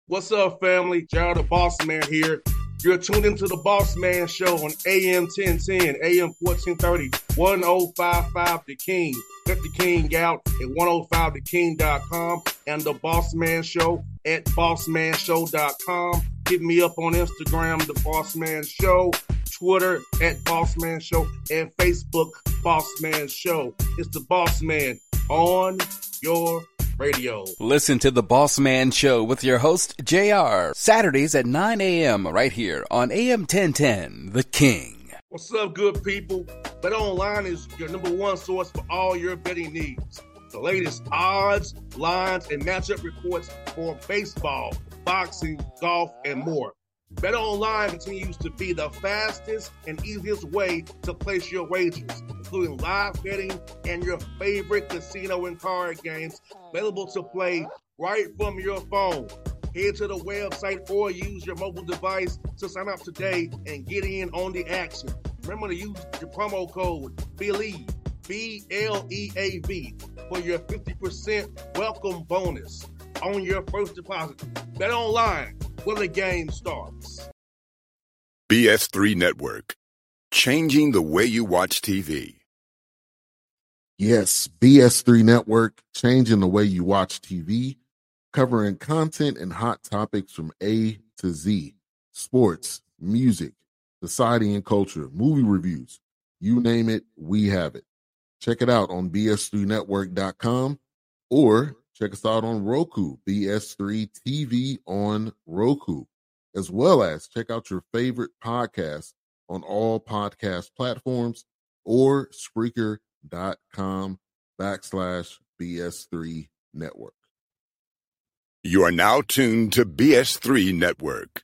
What's up, family? Gerald the Boss Man here. You're tuned into the Boss Man Show on AM 1010, AM 1430, 1055 The King. Let the King out at 105theking.com and the Boss Man Show at bossmanshow.com. Hit me up on Instagram, The Boss Man Show, Twitter at Boss Man Show, and Facebook, Boss Man Show. It's the Boss Man on your radio. Listen to The Boss Man Show with your host, JR, Saturdays at 9 a.m. right here on AM 1010, The King. What's up, good people? BetOnline is your number one source for all your betting needs. The latest odds, lines, and matchup reports for baseball, boxing, golf, and more. BetOnline continues to be the fastest and easiest way to place your wagers, including live betting and your favorite casino and card games available to play right from your phone. Head to the website or use your mobile device to sign up today and get in on the action. Remember to use your promo code BELIEVE, BLEAV, for your 50% welcome bonus on your first deposit. BetOnline, where the game starts. BS3 Network, changing the way you watch TV. Yes, BS3 Network, changing the way you watch TV, covering content and hot topics from A to Z, sports, music, society and culture, movie reviews, you name it, we have it. Check it out on bs3network.com or check us out on Roku, BS3 TV on Roku, as well as check out your favorite podcast on all podcast platforms or Spreaker.com/BS3 Network. You are now tuned to BS3 Network.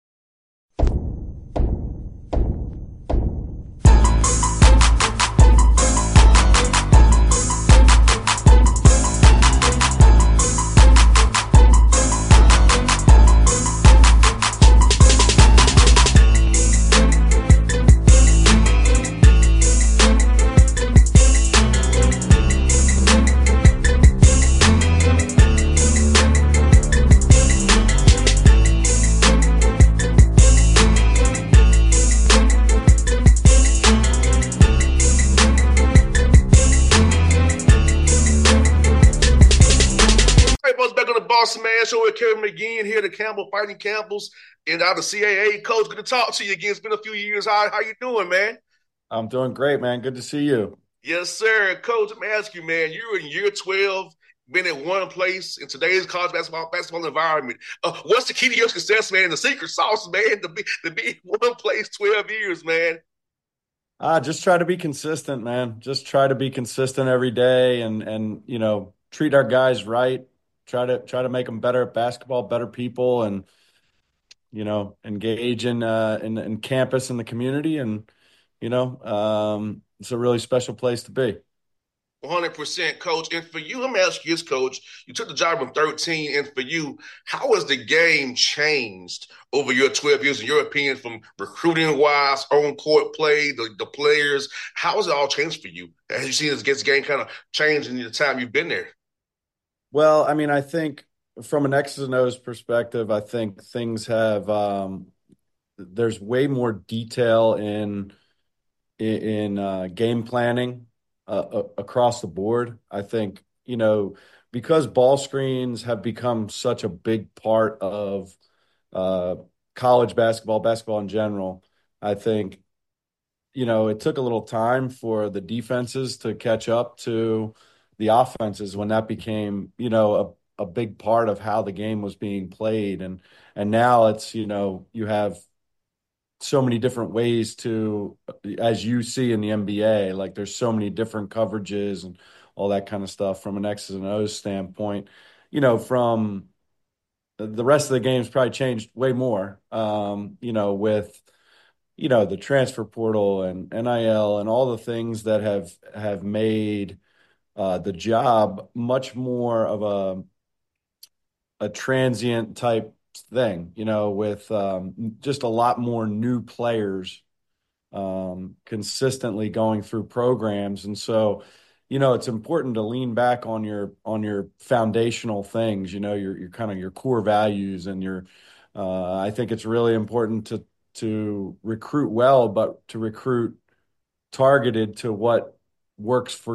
Boss Man Show with Kevin McGinn here, the Campbell Fighting Campbells, and out of CAA. Coach, good to talk to you again. It's been a few years. How you doing, man? I'm doing great, man. Good to see you. Yes, sir. Coach, let me ask you, man, you're in year 12, been in one place in today's college basketball environment. What's the key to your success, man? The secret sauce, man, to be in one place 12 years, man. Just try to be consistent, man. Just try to be consistent every day and treat our guys right. Try to make them better at basketball, better people, and engage in campus and the community, and it's a really special place to be. 100%, Coach. And for you, let me ask you this, Coach. You took the job in 13, and for you, how has the game changed over your 12 years, in your opinion, from recruiting-wise, on-court play, the players? How has it all changed for you? Have you seen this game kind of change in the time you've been there? Well, I mean, I think from an X's and O's perspective, I think things have there's way more detail in game planning across the board. I think, because ball screens have become such a big part of college basketball in general, I think, it took a little time for the defenses to catch up to the offenses when that became, a big part of how the game was being played. And now it's, you have so many different ways to, as you see in the NBA, like there's so many different coverages and all that kind of stuff from an X's and O's standpoint. From the rest of the game's probably changed way more, with, the transfer portal and NIL and all the things that have made the job much more of a transient type thing, with just a lot more new players consistently going through programs. And so, it's important to lean back on your foundational things, your kind of your core values and I think it's really important to recruit well, but to recruit targeted to what works for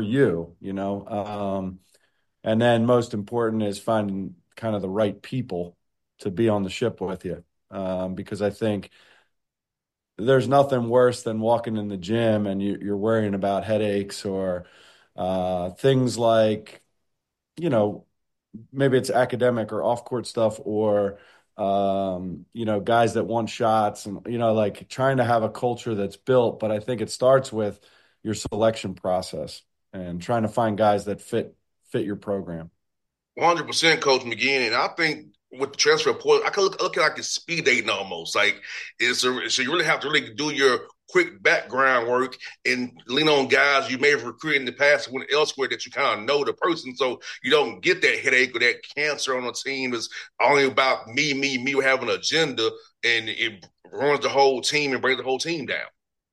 you. And then most important is finding kind of the right people to be on the ship with you. Because I think there's nothing worse than walking in the gym and you're worrying about headaches or things like, you know, maybe it's academic or off-court stuff or, guys that want shots and, like trying to have a culture that's built. But I think it starts with your selection process and trying to find guys that fit your program. 100%, Coach McGinn. And I think with the transfer portal, I can look at it like it's speed dating almost. Like so you really have to really do your quick background work and lean on guys you may have recruited in the past and went elsewhere that you kind of know the person, so you don't get that headache or that cancer on a team that's only about me have an agenda, and it ruins the whole team and brings the whole team down.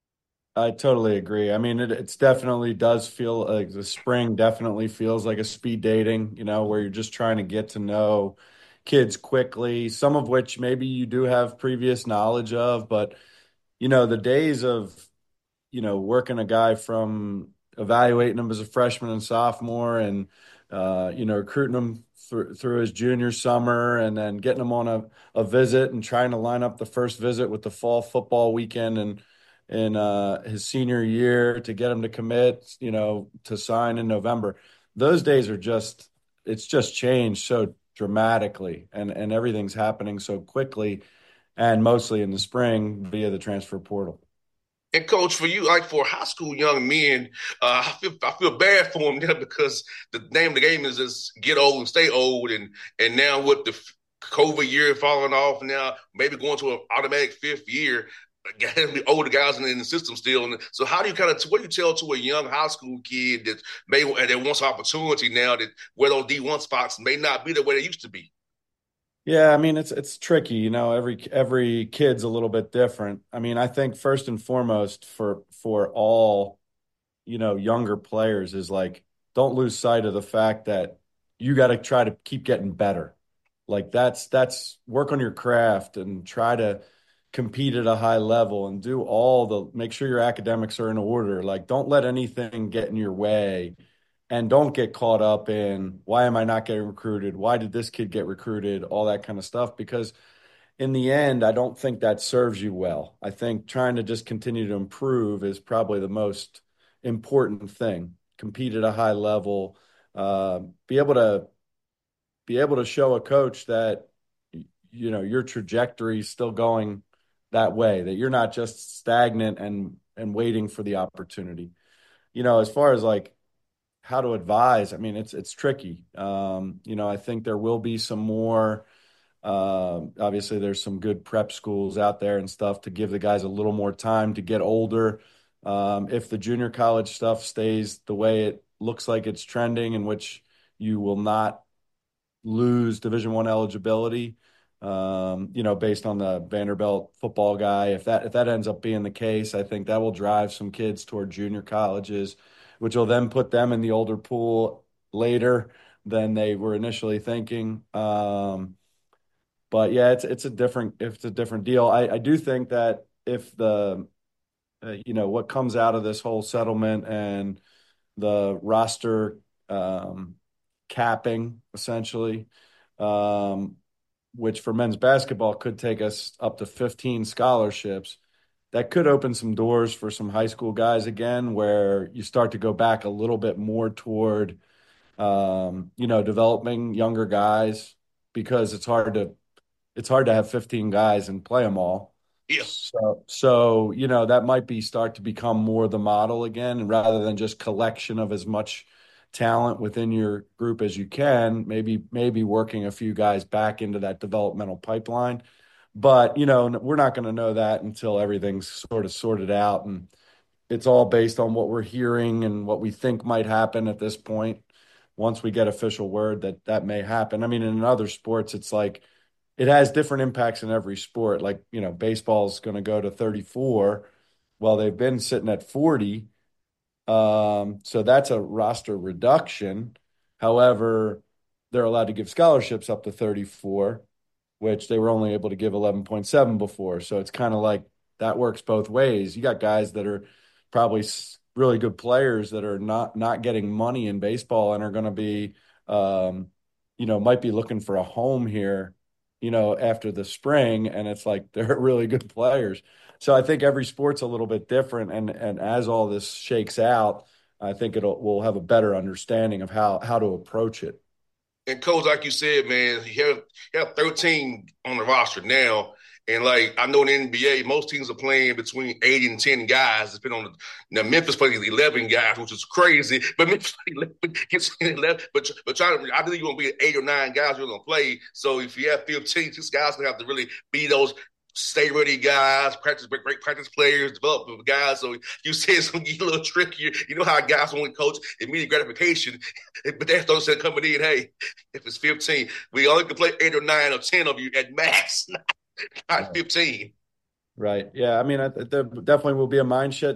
I totally agree. I mean, it's definitely does feel like the spring definitely feels like a speed dating, where you're just trying to get to know kids quickly, some of which maybe you do have previous knowledge of, but the days of, working a guy from evaluating him as a freshman and sophomore and, recruiting him through his junior summer and then getting him on a visit and trying to line up the first visit with the fall football weekend and in his senior year to get him to commit, to sign in November. Those days it's just changed so dramatically and everything's happening so quickly and mostly in the spring via the transfer portal. And coach, for you, like for high school young men, I feel bad for them now because the name of the game is just get old and stay old, and now with the COVID year falling off, now maybe going to an automatic fifth year, the older guys in the system still. And so, how do you what do you tell to a young high school kid that wants opportunity now that where those D1 spots may not be the way they used to be? Yeah, I mean it's tricky, every kid's a little bit different. I mean, I think first and foremost for all, younger players is like don't lose sight of the fact that you got to try to keep getting better. Like that's work on your craft and try to compete at a high level and make sure your academics are in order. Like don't let anything get in your way. And don't get caught up in why am I not getting recruited? Why did this kid get recruited? All that kind of stuff. Because in the end, I don't think that serves you well. I think trying to just continue to improve is probably the most important thing. Compete at a high level, be able to show a coach that your trajectory is still going that way, that you're not just stagnant and waiting for the opportunity. As far as like how to advise, I mean, it's tricky. I think there will be some more. Obviously, there's some good prep schools out there and stuff to give the guys a little more time to get older. If the junior college stuff stays the way it looks like it's trending, in which you will not lose Division I eligibility, based on the Vanderbilt football guy. If that ends up being the case, I think that will drive some kids toward junior colleges, which will then put them in the older pool later than they were initially thinking. But yeah, it's a different deal. I do think that if what comes out of this whole settlement and the roster capping essentially, which for men's basketball could take us up to 15 scholarships, that could open some doors for some high school guys again, where you start to go back a little bit more toward, developing younger guys, because it's hard to have 15 guys and play them all. Yeah. So that might start to become more the model again, and rather than just collection of as much talent within your group as you can, maybe working a few guys back into that developmental pipeline. But, we're not going to know that until everything's sort of sorted out. And it's all based on what we're hearing and what we think might happen at this point. Once we get official word that may happen. I mean, in other sports, it's like it has different impacts in every sport. Like, baseball's going to go to 34. Well, they've been sitting at 40. So that's a roster reduction. However, they're allowed to give scholarships up to 34, which they were only able to give 11.7 before. So it's kind of like that works both ways. You got guys that are probably really good players that are not getting money in baseball and are going to be, might be looking for a home here, after the spring. And it's like they're really good players. So I think every sport's a little bit different, and as all this shakes out, I think we'll have a better understanding of how to approach it. And coach, like you said, man, you have 13 on the roster now. And like I know in the NBA, most teams are playing between 8 and 10 guys. Depending on Memphis plays 11 guys, which is crazy. But Memphis 11, gets 11. But I think you're gonna be 8 or 9 guys you're gonna play. So if you have 15, these guys gonna have to really be those stay ready guys, great practice players, develop guys. So you say it's gonna get a little trickier. You know how guys only coach immediate gratification, but that's those that coming in. Hey, if it's 15, we only can play 8 or 9 or 10 of you at max, not 15. Right. Yeah. I mean, there definitely will be a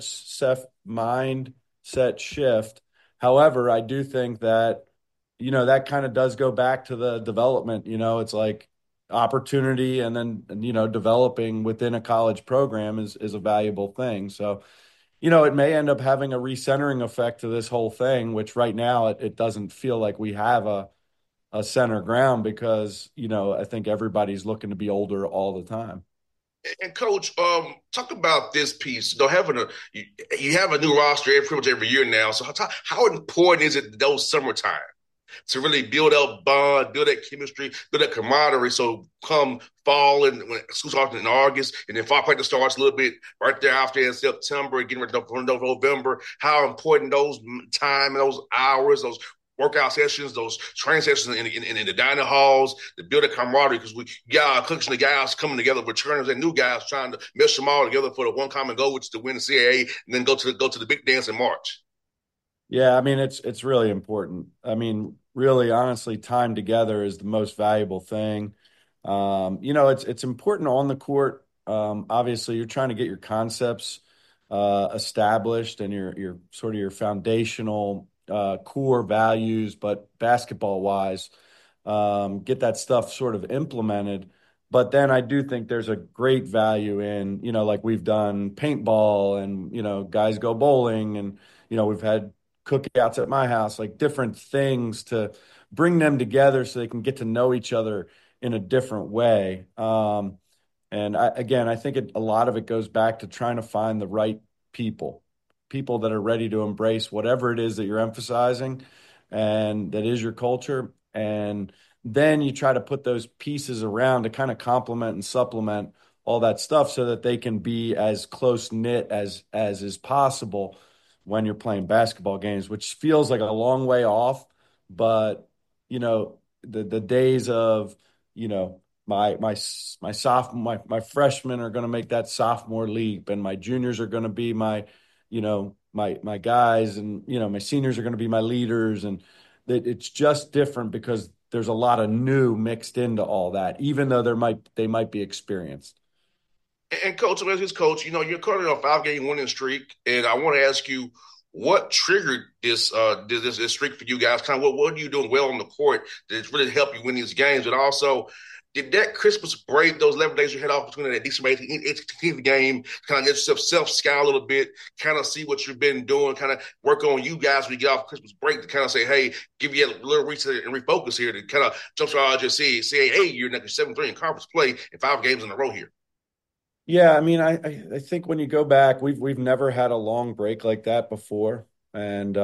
mindset shift. However, I do think that, that kind of does go back to the development. It's like opportunity, and then, developing within a college program is a valuable thing. So, it may end up having a recentering effect to this whole thing, which right now it doesn't feel like we have a center ground because, I think everybody's looking to be older all the time. And coach, talk about this piece. You have a new roster pretty much every year now. So how important is it those summertime to really build up bond, build that chemistry, build that camaraderie? So come fall and when school starts in August, and then fall practice starts a little bit right there after in September, getting ready for November. How important those time and those hours, those workout sessions, those training sessions in the dining halls, to build a camaraderie because we got collection of guys coming together, returners and new guys trying to mesh them all together for the one common goal, which is to win the CAA and then go to the big dance in March. Yeah, I mean it's really important. I mean, really, honestly, time together is the most valuable thing. It's important on the court. Obviously, you're trying to get your concepts established and your sort of your foundational core values, but basketball wise, get that stuff sort of implemented. But then I do think there's a great value in, like we've done paintball and, guys go bowling and, we've had cookouts at my house, like different things to bring them together so they can get to know each other in a different way. I think a lot of it goes back to trying to find the right people that are ready to embrace whatever it is that you're emphasizing and that is your culture. And then you try to put those pieces around to kind of complement and supplement all that stuff so that they can be as close knit as is possible when you're playing basketball games, which feels like a long way off. But, the days of, my freshmen are going to make that sophomore leap and my juniors are going to be my guys and, my seniors are going to be my leaders. And it's just different because there's a lot of new mixed into all that, even though they might be experienced. And coach, as his coach, you're currently on a 5 game winning streak, and I want to ask you what triggered this streak for you guys. Kind of what are you doing well on the court that really help you win these games, and also did that Christmas break, those 11 days you had off between that December 18th game, kind of get yourself self-scout a little bit, kind of see what you've been doing, kind of work on you guys when you get off Christmas break to kind of say, hey, give you a little reset and refocus here to kind of jumpstart just say, hey, you're next 7-3 in conference play in 5 games in a row here. Yeah, I mean, I think when you go back, we've never had a long break like that before, and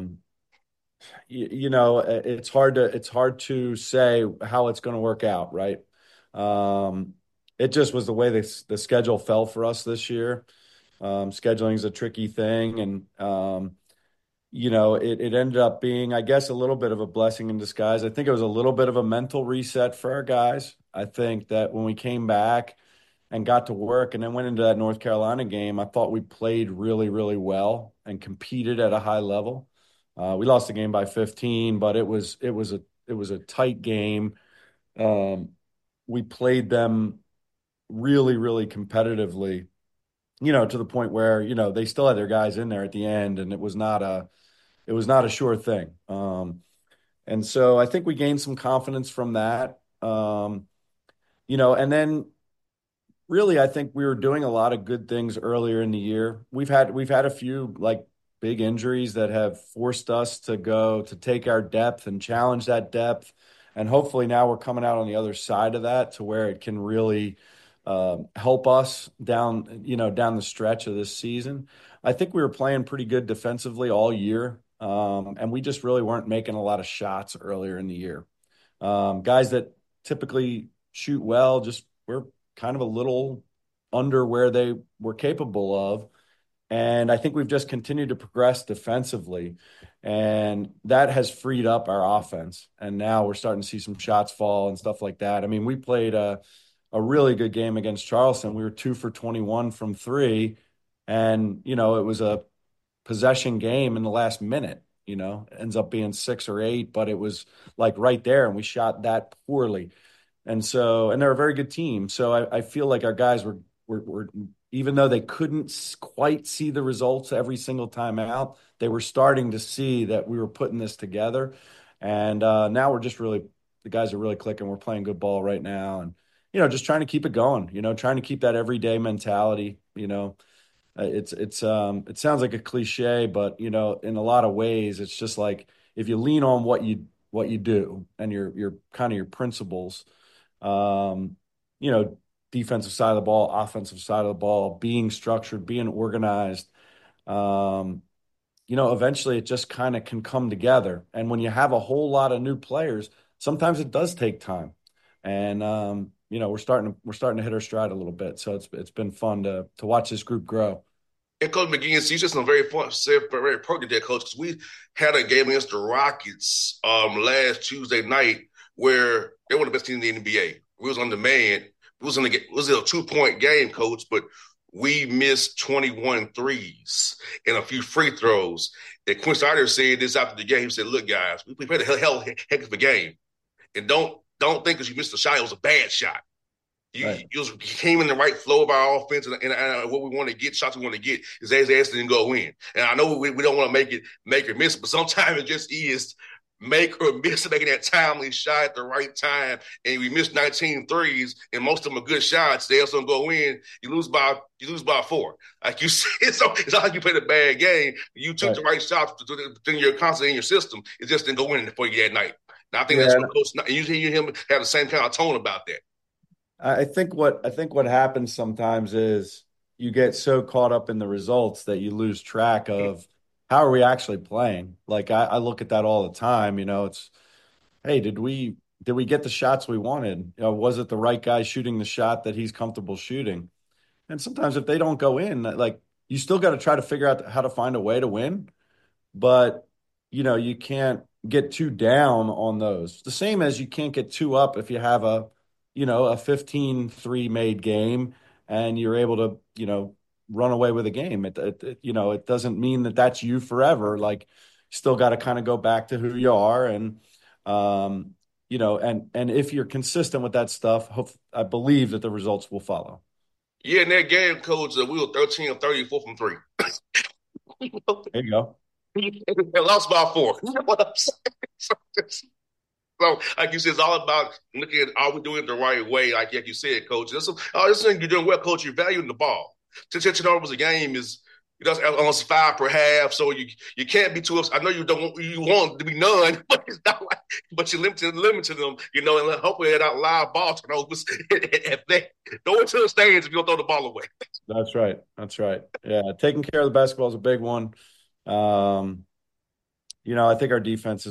it's hard to say how it's going to work out, right? Um, it just was the way the schedule fell for us this year. Scheduling is a tricky thing, and it ended up being, I guess, a little bit of a blessing in disguise. I think it was a little bit of a mental reset for our guys. I think that when we came back and got to work and then went into that North Carolina game, I thought we played really, really well and competed at a high level. We lost the game by 15, but it was a tight game. We played them really, really competitively. to the point where, they still had their guys in there at the end, and it was not a sure thing. And so I think we gained some confidence from that. And then really, I think we were doing a lot of good things earlier in the year. We've had a few like big injuries that have forced us to take our depth and challenge that depth. And hopefully now we're coming out on the other side of that to where it can really help us down the stretch of this season. I think we were playing pretty good defensively all year. And we just really weren't making a lot of shots earlier in the year. Guys that typically shoot well, just we're kind of a little under where they were capable of. And I think we've just continued to progress defensively. And that has freed up our offense. And now we're starting to see some shots fall and stuff like that. I mean, we played a really good game against Charleston. We were 2 for 21 from 3. And, it was a possession game in the last minute. Ends up being 6 or 8, but it was like right there, and we shot that poorly. And they're a very good team. So I feel like our guys were even though they couldn't quite see the results every single time out, they were starting to see that we were putting this together. And now the guys are really clicking. We're playing good ball right now, and just trying to keep it going. Trying to keep that everyday mentality. It sounds like a cliche, but in a lot of ways, it's just like if you lean on what you do and your kind of your principles, defensive side of the ball, offensive side of the ball, being structured, being organized, eventually it just kind of can come together. And when you have a whole lot of new players, sometimes it does take time. And we're starting to hit our stride a little bit. So it's been fun to watch this group grow. And Coach McGee, you said some very pertinent there, Coach, because we had a game against the Rockets last Tuesday night where they were the best team in the NBA. We was on demand. It was a 2-point game, Coach, but we missed 21 threes and a few free throws. And Quinn Snyder said this after the game. He said, "Look, guys, we played a heck of a game, and don't think because you missed a shot, it was a bad shot. You came in the right flow of our offense, and what we want to get, shots we want to get, is ass didn't go in. And I know we don't want to make or miss, but sometimes it just is make or miss making that timely shot at the right time. And we missed 19 threes, and most of them are good shots. They also go in. You lose by 4. Like you said, so it's not like you played a bad game. You took the right shots within your concept in your system. It just didn't go in for you that night. And I think that's what Coach. And you hear him have the same kind of tone about that. I think what happens sometimes is you get so caught up in the results that you lose track of how are we actually playing. Like I look at that all the time. It's, hey, did we get the shots we wanted? Was it the right guy shooting the shot that he's comfortable shooting? And sometimes if they don't go in, like you still got to try to figure out how to find a way to win, but you can't get too down on those. The same as you can't get too up if you have a 15-3 made game and you're able to, run away with a game. It doesn't mean that that's you forever. Like still got to kind of go back to who you are. And, and if you're consistent with that stuff, I believe that the results will follow. Yeah, in that game, Coach, we were 13 of 34 from 3. There you go. Lost by 4. You know what I'm saying? So, like you said, it's all about looking at are we doing it the right way, like you said, Coach. This thing you're doing well, Coach. You're valuing the ball. Turnovers a game is almost 5 per half, so you can't be too upset. I know you want to be none, but it's not like, but you're limited them, and hopefully they're not live ball turnovers. If they throw it to the stands if you don't throw the ball away. That's right. Yeah, taking care of the basketball is a big one. I think our defense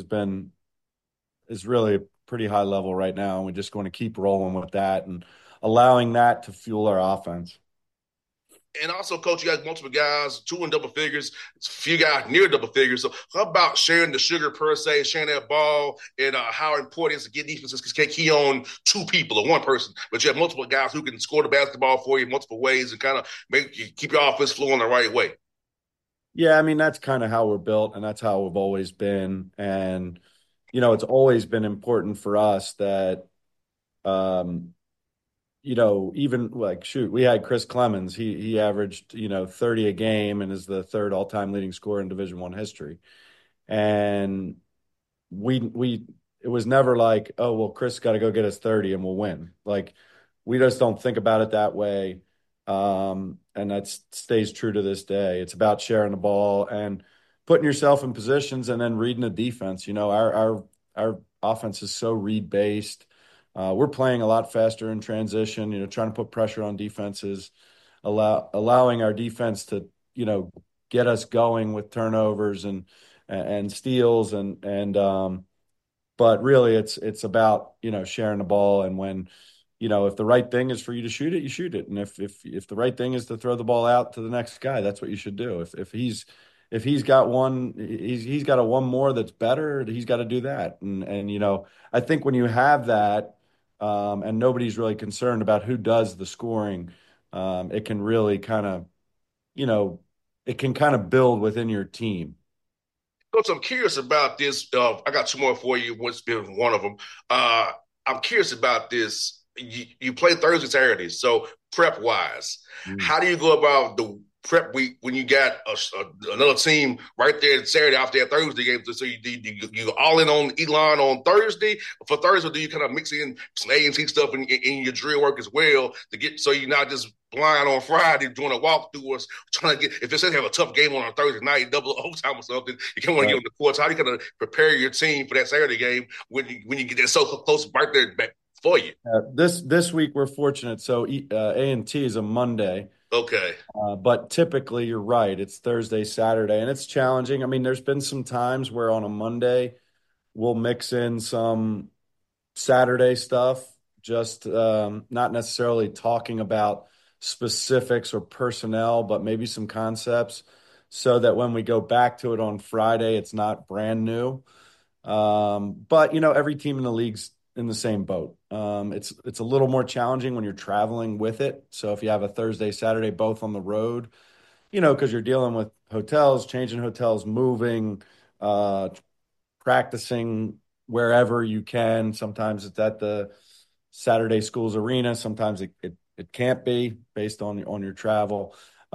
is really a pretty high level right now, and we're just going to keep rolling with that and allowing that to fuel our offense. And also, Coach, you got multiple guys, 2 in double figures, a few guys near double figures. So how about sharing the sugar per se, sharing that ball, and how important it is to get defenses because can't key on 2 people or 1 person, but you have multiple guys who can score the basketball for you in multiple ways and kind of keep your offense flowing the right way. Yeah, I mean, that's kind of how we're built, and that's how we've always been. And it's always been important for us that, even like, shoot, we had Chris Clemens. He averaged, 30 a game and is the third all-time leading scorer in Division I history. And we it was never like, oh, well, Chris got to go get us 30 and we'll win. Like, we just don't think about it that way. And that stays true to this day. It's about sharing the ball and putting yourself in positions and then reading the defense. Our offense is so read based. We're playing a lot faster in transition, trying to put pressure on defenses, allowing our defense to, get us going with turnovers and steals but really it's about, sharing the ball. And when, if the right thing is for you to shoot it, you shoot it. And if the right thing is to throw the ball out to the next guy, that's what you should do. If he's got he's got a one more that's better, he's got to do that. And I think when you have that, and nobody's really concerned about who does the scoring, it can really kind of, it can kind of build within your team. Coach, I'm curious about this. I got two more for you. What's been one of them? I'm curious about this. You play Thursday, Saturday, so prep wise, how do you go about the prep week when you got another team right there Saturday after that Thursday game? So you all in on Elon on Thursday. For Thursday, do you kind of mix in some A&T stuff in your drill work as well to get so you're not just blind on Friday doing a walkthrough or trying to get, if it says have a tough game on a Thursday night, double overtime or something, you can't want to get on the court. So how do you kind of prepare your team for that Saturday game when you get that so close right there back for you? This week we're fortunate. So A&T is a Monday. Okay. But typically you're right. It's Thursday, Saturday, and it's challenging. I mean, there's been some times where on a Monday we'll mix in some Saturday stuff, just not necessarily talking about specifics or personnel, but maybe some concepts so that when we go back to it on Friday, it's not brand new. But, every team in the league's in the same boat. It's a little more challenging when you're traveling with it. So if you have a Thursday, Saturday, both on the road, because you're dealing with hotels, changing hotels, moving, practicing wherever you can. Sometimes it's at the Saturday Schools Arena. Sometimes it can't be based on your travel.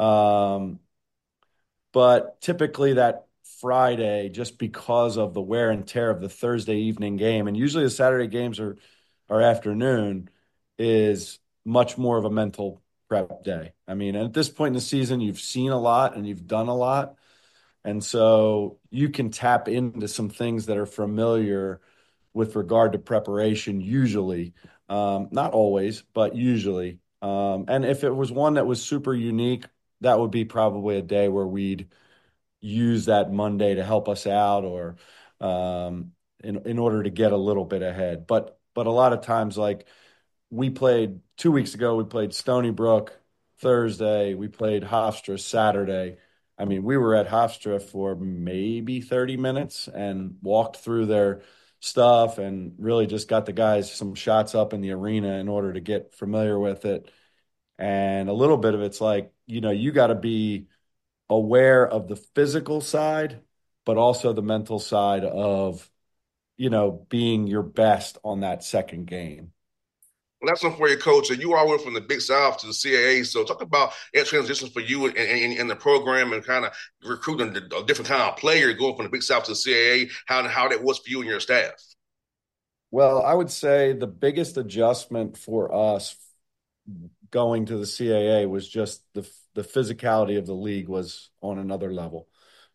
But typically that Friday, just because of the wear and tear of the Thursday evening game, and usually the Saturday games are afternoon, is much more of a mental prep day. I mean, at this point in the season, you've seen a lot and you've done a lot. And so you can tap into some things that are familiar with regard to preparation, usually. Not always, but usually. And if it was one that was super unique, that would be probably a day where we'd use that Monday to help us out or in order to get a little bit ahead. But a lot of times, like we played 2 weeks ago, we played Stony Brook Thursday, we played Hofstra Saturday. I mean, we were at Hofstra for maybe 30 minutes and walked through their stuff and really just got the guys some shots up in the arena in order to get familiar with it. And a little bit of it's like, you got to be aware of the physical side, but also the mental side of, being your best on that second game. Well, that's one for your coach. And you all went from the Big South to the CAA. So talk about that transition for you in the program and kind of recruiting a different kind of player going from the Big South to the CAA, how that was for you and your staff. Well, I would say the biggest adjustment for us going to the CAA was just the physicality of the league was on another level.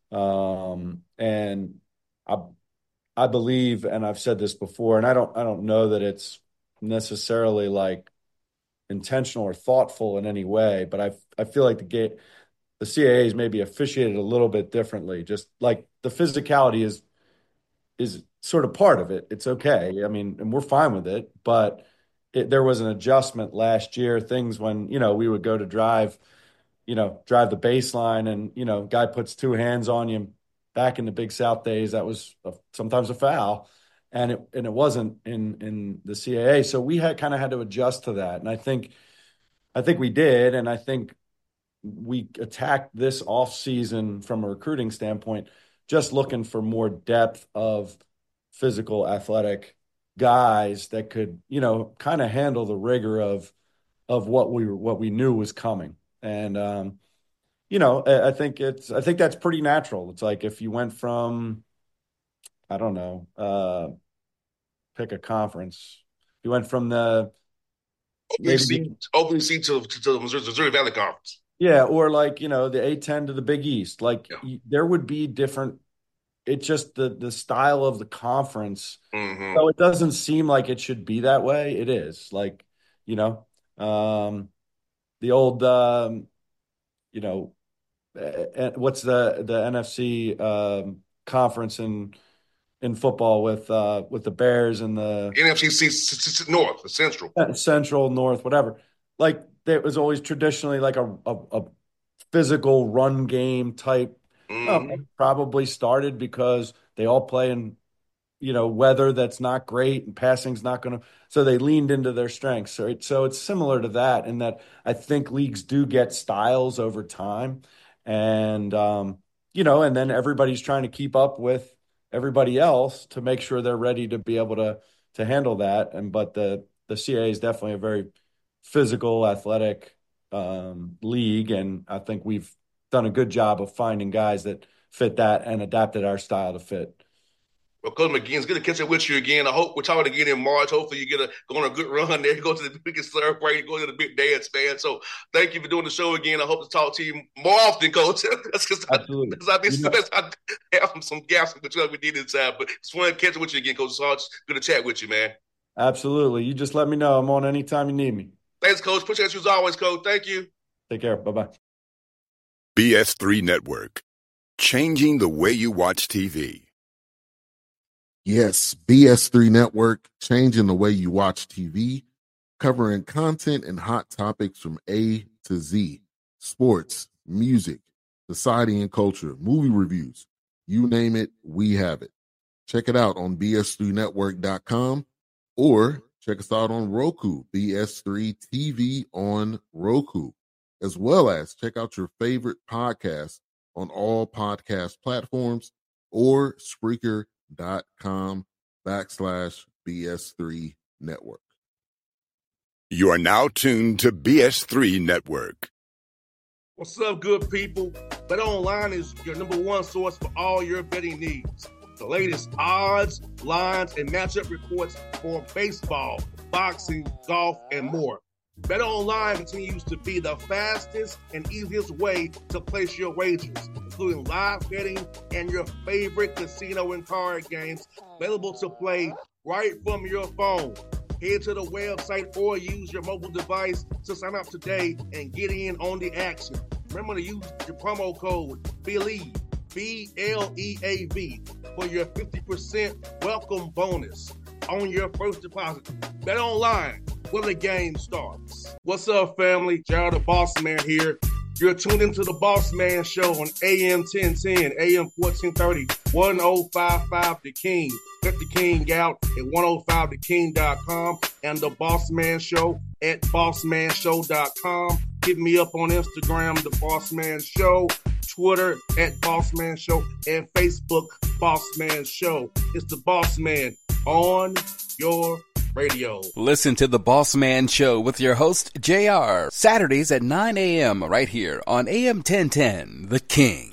And I believe, and I've said this before, and I don't know that it's necessarily like intentional or thoughtful in any way, but I feel like the CAA is maybe officiated a little bit differently. Just like the physicality is sort of part of it. It's okay. I mean, and we're fine with it, but there was an adjustment last year. Things when, we would go to drive the baseline and, guy puts two hands on you. Back in the Big South days, that was sometimes a foul, and it wasn't in the CAA. So we had to adjust to that. And I think we did. And I think we attacked this off season from a recruiting standpoint, just looking for more depth of physical athletic guys that could, kind of handle the rigor of of what we knew was coming. And I think that's pretty natural. It's like if you went from, I don't know, pick a conference. You went from the OVC to the Missouri Valley Conference. Yeah, or like, the A10 to the Big East. Like there would be different. It's just the style of the conference. Mm-hmm. So it doesn't seem like it should be that way. It is like, the old, what's the NFC conference in football with the Bears and the NFC North, the Central North, whatever. Like there was always traditionally like a physical run game type. Mm-hmm. Probably started because they all play in, weather that's not great and passing's not going to. So they leaned into their strengths. So it's similar to that in that I think leagues do get styles over time, and and then everybody's trying to keep up with everybody else to make sure they're ready to be able to handle that. But the CAA is definitely a very physical, athletic league, and I think we've done a good job of finding guys that fit that and adapted our style to fit. Well, Coach McGinn, it's good to catch up with you again. I hope we're talking again in March. Hopefully you go on a good run there. You go to the biggest celebration, go to the big dance, man. So thank you for doing the show again. I hope to talk to you more often, Coach. That's because I have some gaps we did inside. But it's fun catching with you again, Coach. It's good to chat with you, man. Absolutely. You just let me know. I'm on anytime you need me. Thanks, Coach. Appreciate you as always, Coach. Thank you. Take care. Bye-bye. BS3 Network. Changing the way you watch TV. Yes, BS3 Network, changing the way you watch TV, covering content and hot topics from A to Z, sports, music, society and culture, movie reviews, you name it, we have it. Check it out on bs3network.com or check us out on Roku, BS3 TV on Roku, as well as check out your favorite podcast on all podcast platforms or Spreaker.com/BS3 Network. You are now tuned to BS3 Network. What's up, good people? BetOnline is your number one source for all your betting needs. The latest odds, lines, and matchup reports for baseball, boxing, golf, and more. BetOnline continues to be the fastest and easiest way to place your wagers, including live betting and your favorite casino and card games available to play right from your phone. Head to the website or use your mobile device to sign up today and get in on the action. Remember to use your promo code BELIEVE, BLEAV, for your 50% welcome bonus on your first deposit. BetOnline, where the game starts. What's up, family? Jared the Boss Man here. You're tuned into the Boss Man Show on AM 1010, AM 1430, 1055 The King. Let the King out at 105theking.com and the Boss Man Show at bossmanshow.com. Hit me up on Instagram, The Boss Man Show, Twitter at Boss Man Show, and Facebook, Boss Man Show. It's the Boss Man on your radio. Listen to The Boss Man Show with your host, JR, Saturdays at 9 a.m. right here on AM 1010, The King.